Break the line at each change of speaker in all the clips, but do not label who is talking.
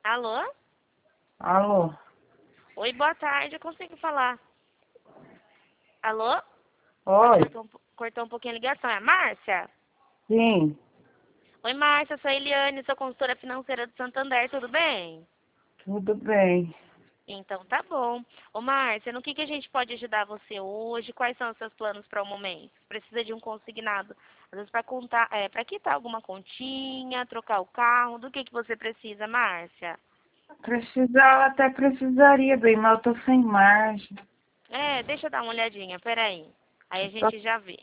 Alô?
Alô?
Oi, boa tarde, eu consigo falar. Alô?
Oi?
Cortou um pouquinho a ligação. É a Márcia?
Sim,
Oi, Márcia, sou a Eliane, sou consultora financeira do Santander, tudo bem?
tudo bem.
Então tá bom. Ô, Márcia, no que a gente pode ajudar você hoje? Quais são os seus planos para o momento? Precisa de um consignado, às vezes para contar, para quitar alguma continha, trocar o carro, do que você precisa, Márcia?
Precisar, até precisaria bem, mas eu tô sem margem.
Deixa eu dar uma olhadinha, peraí. Aí a
Tô-
gente já vê.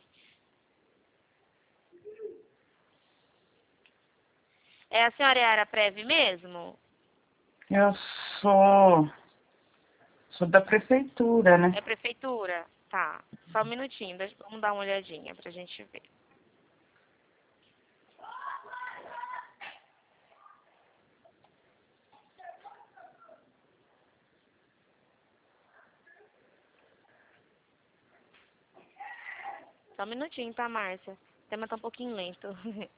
A senhora é área prévia mesmo?
Eu sou, sou da prefeitura, né?
É prefeitura? Tá. Só um minutinho, vamos dar uma olhadinha pra gente ver. Só um minutinho, tá, Márcia? O tema tá um pouquinho lento.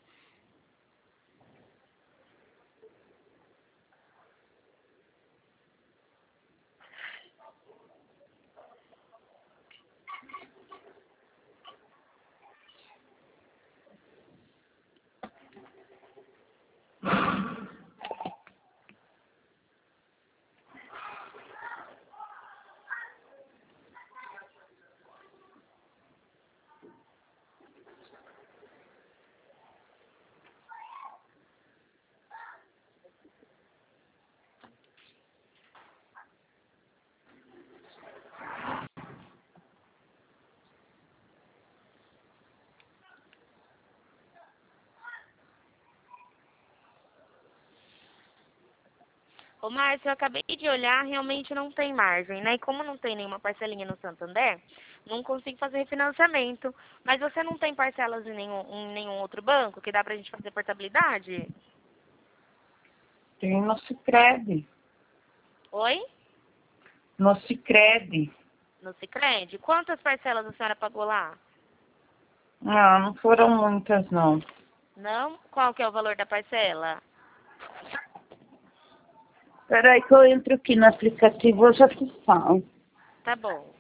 Ô, Márcia, eu acabei de olhar, realmente não tem margem, né? E como não tem nenhuma parcelinha no Santander, não consigo fazer refinanciamento. Mas você não tem parcelas em nenhum outro banco que dá pra gente fazer portabilidade?
Tem no Sicredi.
Oi?
No Sicredi.
No Sicredi? Quantas parcelas a senhora pagou lá?
Não foram muitas, não.
Não? Qual que é o valor da parcela?
Peraí que eu entro aqui no aplicativo, eu já te falo.
Tá bom.